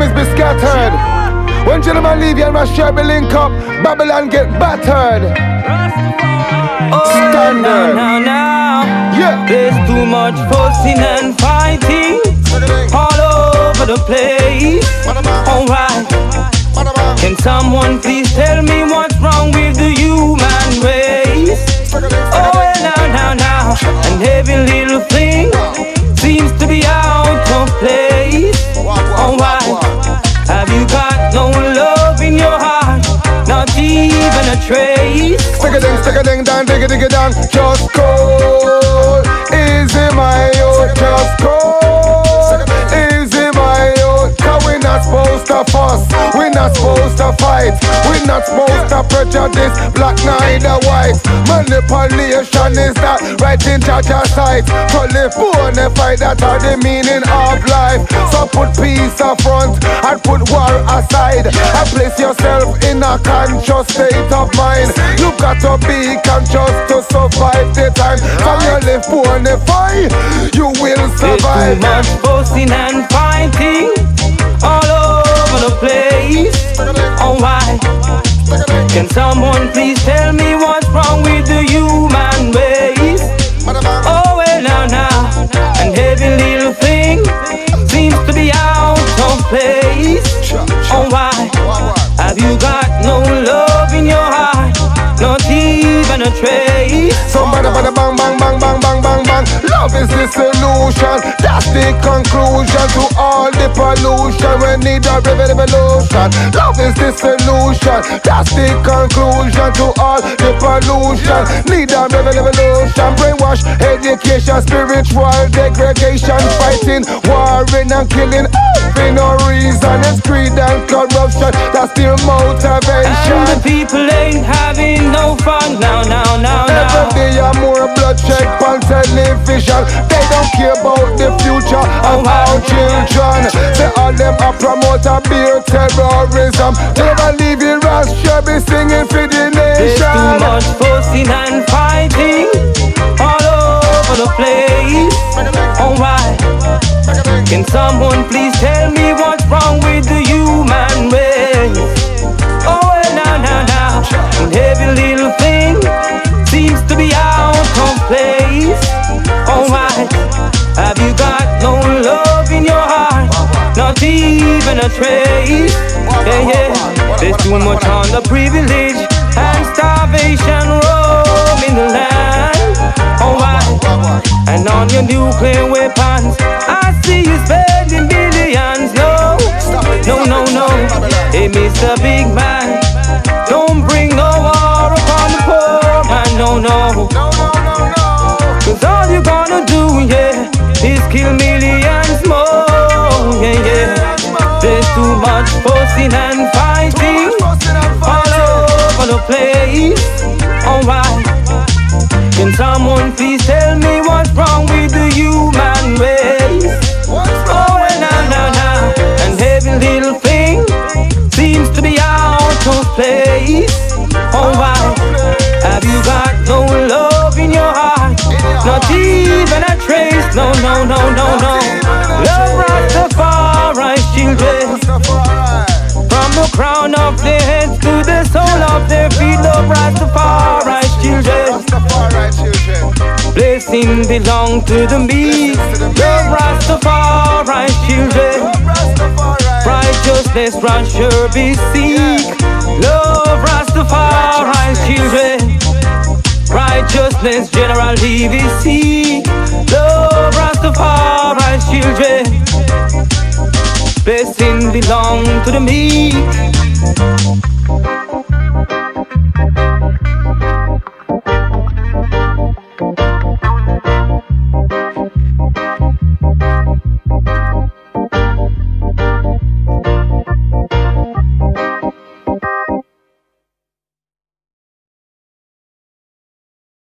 enemies be scattered. When gentlemen leave you and my share be link up, Babylon get battered. Standard. Now. Yeah. There's too much fussing and fighting all over the place. Alright. Can someone please tell me what's wrong with the human race? Oh well, now. And every little thing seems to be out of place. Alright. Have you got no love in your heart? Not even a trace. Stick a ding down, dig it down. Just cold, easy my own. Just cold, easy my own. Cause we're not supposed to fuss, we're not supposed to fight, we're not supposed to prejudice black neither white. Manipulation is that right in charge of sight. To live bona fide, that are the meaning of life. So put peace up front and put war aside, and place yourself in a conscious state of mind. You got to be conscious to survive the time. From your live bona fide, you will survive. There's too much fussing and fighting all over the place. Alright. Can someone please tell me what's wrong with the human race? Oh well, now. And every little thing seems to be out of place. Alright. Have you got no love in your heart? Not even a trace. Somebody bang bang bang bang bang bang bang. Love is the solution. That's the conclusion to all the pollution. We need a revolution. Love is the solution. That's the conclusion to all the pollution. Need a revolution. Brainwash, education, spiritual degradation, fighting, warring and killing for no reason. It's greed and corruption. That's the motivation. And the people ain't having no fun now. Every day more bloodshed on television. They don't care about the future of our children. Say all them a promote a beer terrorism. Never leave it rush, be singing for the nation. There's too much fussing and fighting all over the place. Alright. Can someone please tell me what's wrong with the human race? Oh well, now. And every little thing seems to be out of place. Alright. Have you got no love in your heart? Not even a trace. Yeah. There's too much underprivilege and starvation roaming the land. Alright. And on your nuclear weapons, I see you spending billions. No. Hey, Mr. Big Man, don't bring no war upon the poor man. No. Cause all you're gonna do, is kill millions more. Yeah. There's too much fussing and fighting all over the place. Alright. Can someone please tell me what's wrong with the human race? Oh well, now. And every little thing seems to be out of place. Alright. Have you got no love in your heart? Not even a trace. No. Love Rastafari's children. From the crown of their heads to the sole of their feet. Love Rastafari's children. Blessing belong to the meek. Love Rastafari's children. Righteousness run sure be seek. Love Rastafari's children. Righteousness General DVC. Love Rastafari's children. Blessing belong to the meek.